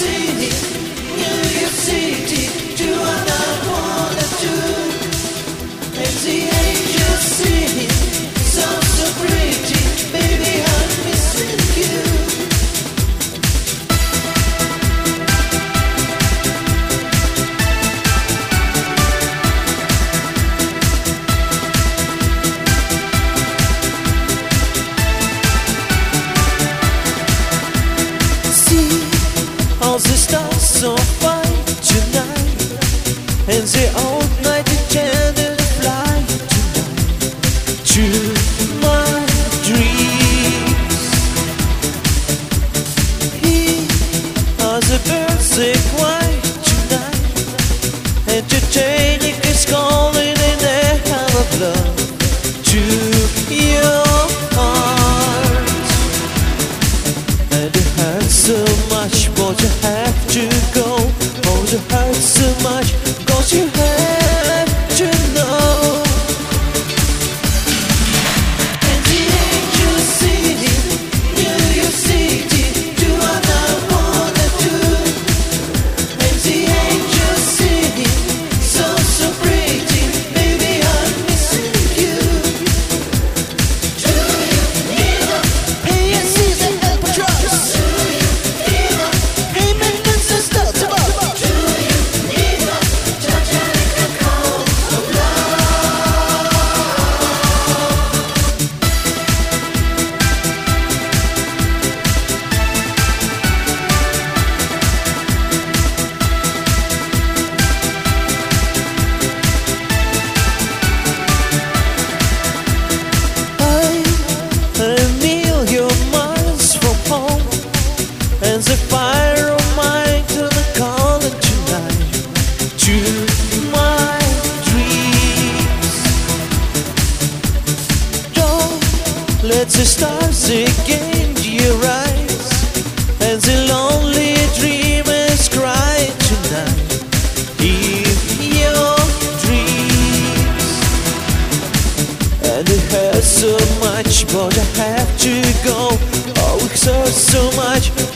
City, New York City, do what I wanna do. And the angels sing, sounds so pretty, baby I'm missing you. All the stars so bright tonight, and the old night intended to fly tonight to my dreams. Here are the birds they cry tonight, entertaining is calling in the hell of love to your heart. And it hurts so much, but you have to go. Oh, it hurts so much, 'cause you have to know. And the angels sing, New York City, do what I wanna do. And the angels sing, so pretty, baby I'm missing you. Do you need a PNC's and Albatross? And the fire of mine to the calling tonight to my dreams. Don't let the stars again to your eyes, and the lonely dreamers cry tonight. If your dreams, and it hurts so much, but I have to go. Oh, it hurts so much.